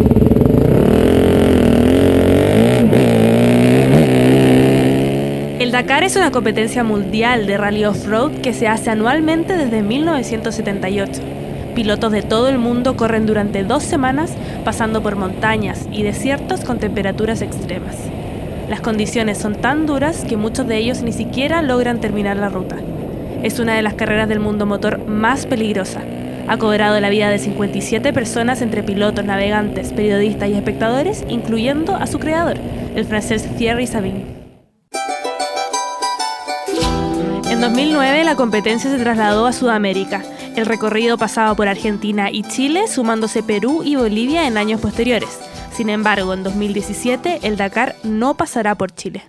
El Dakar es una competencia mundial de rally off-road que se hace anualmente desde 1978. Pilotos de todo el mundo corren durante 2 semanas pasando por montañas y desiertos con temperaturas extremas. Las condiciones son tan duras que muchos de ellos ni siquiera logran terminar la ruta. Es una de las carreras del mundo motor más peligrosa. Ha cobrado la vida de 57 personas entre pilotos, navegantes, periodistas y espectadores, incluyendo a su creador, el francés Thierry Sabine. En 2009 la competencia se trasladó a Sudamérica. El recorrido pasaba por Argentina y Chile, sumándose Perú y Bolivia en años posteriores. Sin embargo, en 2017 el Dakar no pasará por Chile.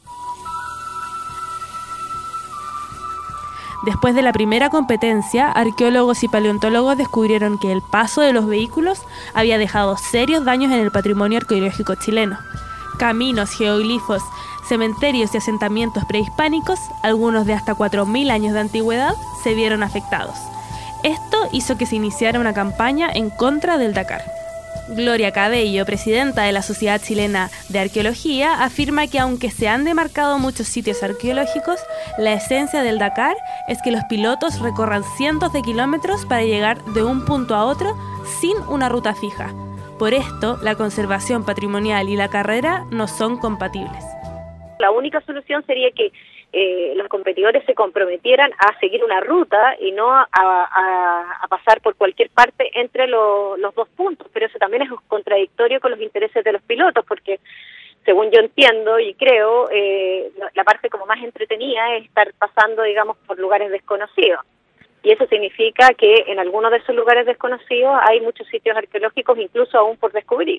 Después de la primera competencia, arqueólogos y paleontólogos descubrieron que el paso de los vehículos había dejado serios daños en el patrimonio arqueológico chileno. Caminos, geoglifos, cementerios y asentamientos prehispánicos, algunos de hasta 4.000 años de antigüedad, se vieron afectados. Esto hizo que se iniciara una campaña en contra del Dakar. Gloria Cabello, presidenta de la Sociedad Chilena de Arqueología, afirma que aunque se han demarcado muchos sitios arqueológicos, la esencia del Dakar es que los pilotos recorran cientos de kilómetros para llegar de un punto a otro sin una ruta fija. Por esto, la conservación patrimonial y la carrera no son compatibles. La única solución sería que los competidores se comprometieran a seguir una ruta y no a pasar por cualquier parte entre los 2 puntos, pero eso también es contradictorio con los intereses de los pilotos, porque según yo entiendo y creo, la parte como más entretenida es estar pasando, digamos, por lugares desconocidos. Y eso significa que en algunos de esos lugares desconocidos hay muchos sitios arqueológicos, incluso aún por descubrir.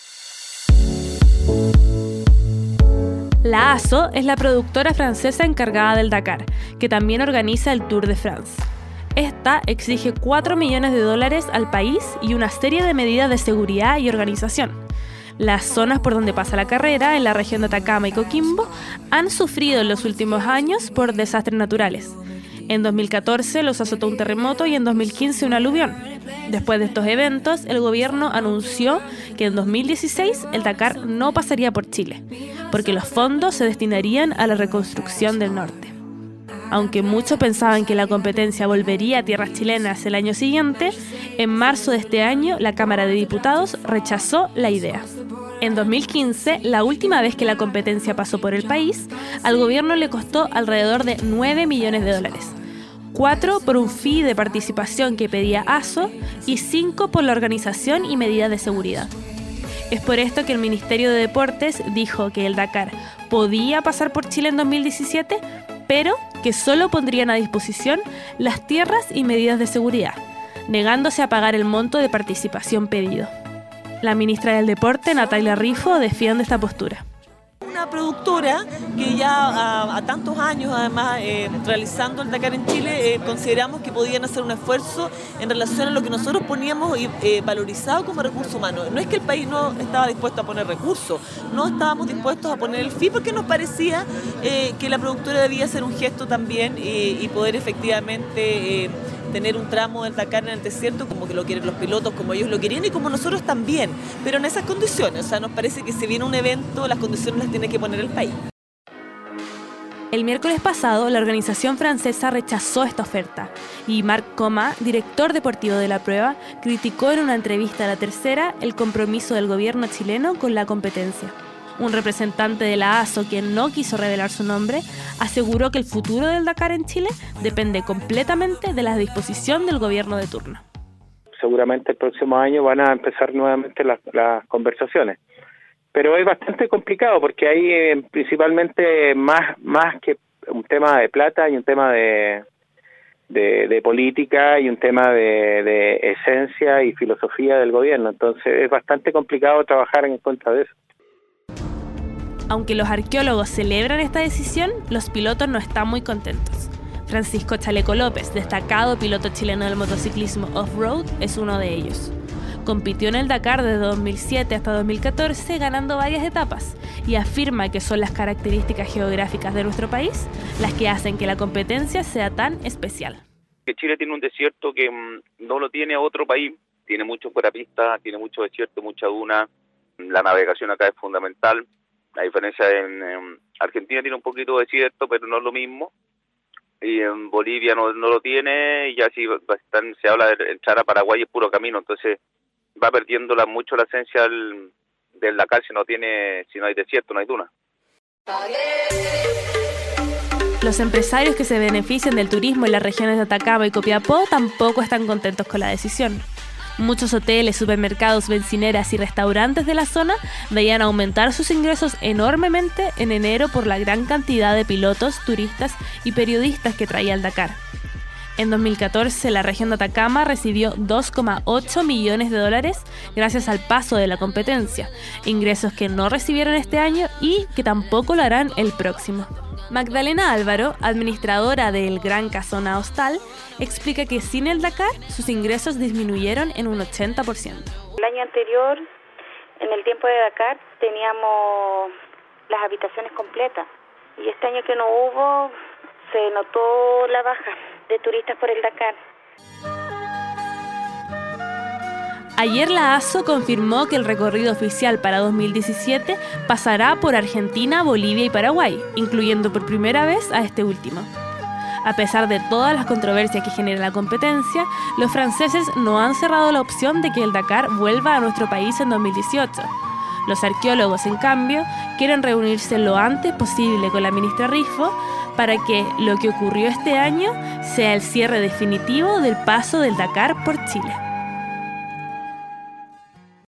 La ASO es la productora francesa encargada del Dakar, que también organiza el Tour de France. Esta exige $4 millones al país y una serie de medidas de seguridad y organización. Las zonas por donde pasa la carrera, en la región de Atacama y Coquimbo, han sufrido en los últimos años por desastres naturales. En 2014 los azotó un terremoto y en 2015 un aluvión. Después de estos eventos, el gobierno anunció que en 2016 el Dakar no pasaría por Chile, porque los fondos se destinarían a la reconstrucción del norte. Aunque muchos pensaban que la competencia volvería a tierras chilenas el año siguiente, en marzo de este año la Cámara de Diputados rechazó la idea. En 2015, la última vez que la competencia pasó por el país, al gobierno le costó alrededor de $9 millones. 4 por un fee de participación que pedía ASO y 5 por la organización y medidas de seguridad. Es por esto que el Ministerio de Deportes dijo que el Dakar podía pasar por Chile en 2017, pero que solo pondrían a disposición las tierras y medidas de seguridad, negándose a pagar el monto de participación pedido. La ministra del Deporte, Natalia Rifo, defiende esta postura. Una productora que ya a tantos años, además, realizando el Dakar en Chile, consideramos que podían hacer un esfuerzo en relación a lo que nosotros poníamos valorizado como recurso humano. No es que el país no estaba dispuesto a poner recursos, no estábamos dispuestos a poner el fee porque nos parecía que la productora debía hacer un gesto también y poder efectivamente tener un tramo del Dakar en el desierto como que lo quieren los pilotos, como ellos lo querían y como nosotros también, pero en esas condiciones. O sea, nos parece que si viene un evento, las condiciones las tiene que poner el país. El miércoles pasado, la organización francesa rechazó esta oferta y Marc Coma, director deportivo de la prueba, criticó en una entrevista a La Tercera el compromiso del gobierno chileno con la competencia. Un representante de la ASO, quien no quiso revelar su nombre, aseguró que el futuro del Dakar en Chile depende completamente de la disposición del gobierno de turno. Seguramente el próximo año van a empezar nuevamente las conversaciones. Pero es bastante complicado porque hay principalmente más que un tema de plata y un tema de política y un tema de esencia y filosofía del gobierno. Entonces es bastante complicado trabajar en contra de eso. Aunque los arqueólogos celebran esta decisión, los pilotos no están muy contentos. Francisco Chaleco López, destacado piloto chileno del motociclismo off-road, es uno de ellos. Compitió en el Dakar desde 2007 hasta 2014, ganando varias etapas, y afirma que son las características geográficas de nuestro país las que hacen que la competencia sea tan especial. Chile tiene un desierto que no lo tiene otro país. tiene mucho fuerapista, tiene mucho desierto, mucha duna. La navegación acá es fundamental. La diferencia en Argentina tiene un poquito de desierto, pero no es lo mismo. Y en Bolivia no lo tiene, y ya si se habla de entrar a Paraguay es puro camino, entonces va perdiendo mucho la esencia del Dakar si no hay desierto, no hay duna. Los empresarios que se benefician del turismo en las regiones de Atacama y Copiapó tampoco están contentos con la decisión. Muchos hoteles, supermercados, bencineras y restaurantes de la zona veían aumentar sus ingresos enormemente en enero por la gran cantidad de pilotos, turistas y periodistas que traía el Dakar. En 2014, la región de Atacama recibió $2,8 millones gracias al paso de la competencia, ingresos que no recibieron este año y que tampoco lo harán el próximo. Magdalena Álvaro, administradora del Gran Casona Hostal, explica que sin el Dakar sus ingresos disminuyeron en un 80%. El año anterior, en el tiempo de Dakar, teníamos las habitaciones completas y este año que no hubo, se notó la baja de turistas por el Dakar. Ayer la ASO confirmó que el recorrido oficial para 2017 pasará por Argentina, Bolivia y Paraguay, incluyendo por primera vez a este último. A pesar de todas las controversias que genera la competencia, los franceses no han cerrado la opción de que el Dakar vuelva a nuestro país en 2018. Los arqueólogos, en cambio, quieren reunirse lo antes posible con la ministra Rifo para que lo que ocurrió este año sea el cierre definitivo del paso del Dakar por Chile.